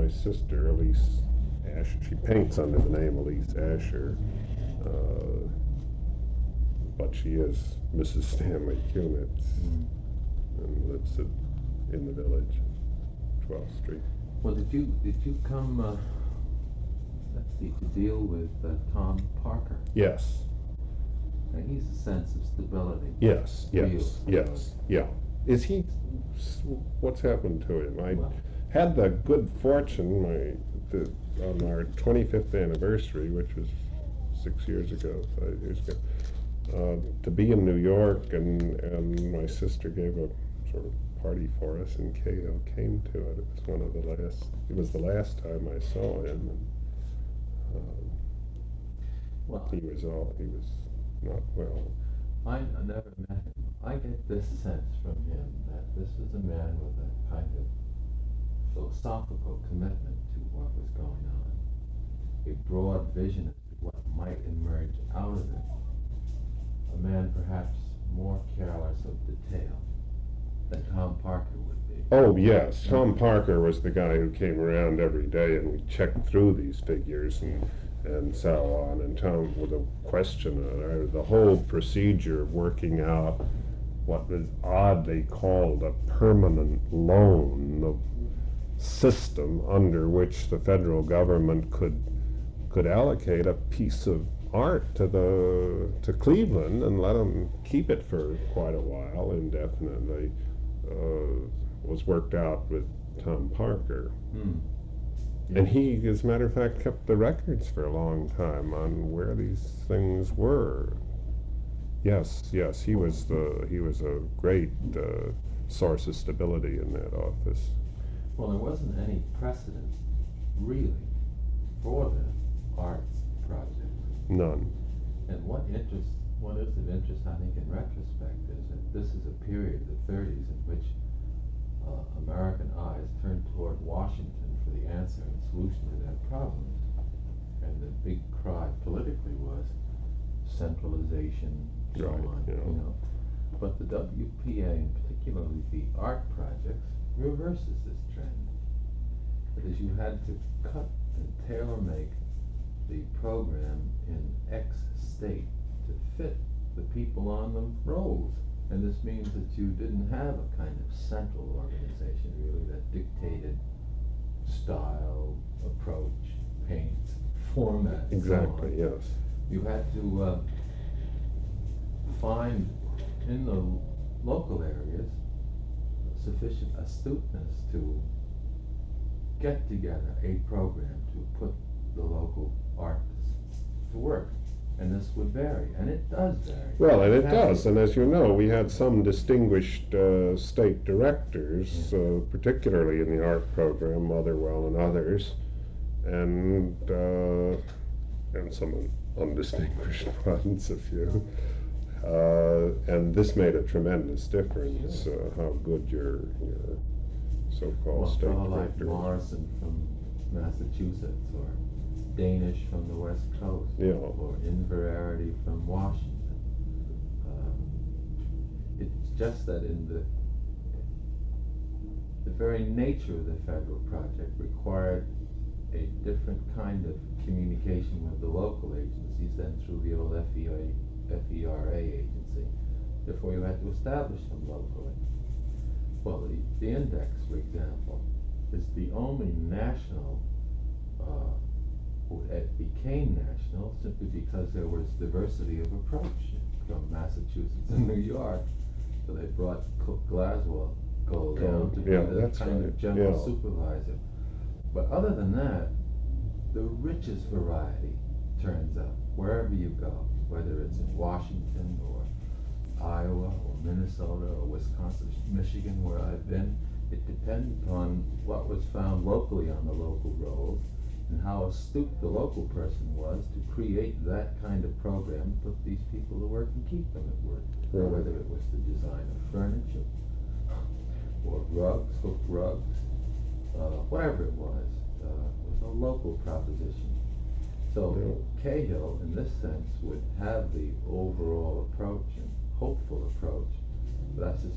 my sister, Elise Asher. She paints under the name Elise Asher, but she is Mrs. Stanley Kunitz and lives in the village, 12th Street. Well, did you come, let's see, to deal with Tom Parker? Yes. Now, he's a sense of stability. Yes, Real. yeah. Is he, what's happened to him? Well, had the good fortune, on our 25th anniversary, which was 5 years ago, to be in New York, and my sister gave a sort of party for us, and Cahill came to it. It was the last time I saw him, and well, he was not well. I never met him. I get this sense from him that this was a man with a kind of philosophical commitment to what was going on, a broad vision as to what might emerge out of it, a man perhaps more careless of detail than Tom Parker would be. Oh, yes. Tom Parker was the guy who came around every day and we checked through these figures and so on. And Tom, with a question, the whole procedure of working out what was oddly called a permanent loan, the system under which the federal government could allocate a piece of art to Cleveland and let them keep it for quite a while, indefinitely, was worked out with Tom Parker. Yeah. And he, as a matter of fact, kept the records for a long time on where these things were. Yes, he was a great source of stability in that office. Well, there wasn't any precedent, really, for the arts project. None. And what is of interest, I think, in retrospect, is that this is a period, the 30s, in which American eyes turned toward Washington for the answer and solution to their problems. And the big cry politically was centralization, so Right, on, yeah. But the WPA, and particularly the art projects, reverses this trend. Because you had to cut and tailor-make the program in X state to fit the people on the rolls. And this means that you didn't have a kind of central organization, really, that dictated style, approach, paint, format, Exactly, so on. yes. You had to find in the local areas sufficient astuteness to get together a program to put the local artists to work. And this would vary, and it does vary. Well, and it does, and as you know, we had some distinguished state directors, particularly in the art program, Motherwell and others, and some undistinguished ones, a few. And this made a tremendous difference, how good your so-called state like director was. Morrison from Massachusetts, or Danish from the West Coast, Yeah. or Inverarity from Washington. It's just that in the very nature of the federal project required a different kind of communication with the local agencies than through the old FERA agency. Therefore, you had to establish them locally. Well, the index, for example, is the only national. It became national simply because there was diversity of approach from Massachusetts and New York. So they brought Cook Glasgow down to be the kind of general supervisor. But other than that, the richest variety turns up wherever you go, whether it's in Washington or Iowa or Minnesota or Wisconsin, Michigan, where I've been. It depended upon what was found locally on the local rolls and how astute the local person was to create that kind of program, put these people to work and keep them at work. Right. Whether it was the design of furniture or rugs, hooked rugs, whatever it was a local proposition. So Cahill, in this sense, would have the overall approach and hopeful approach. But that's just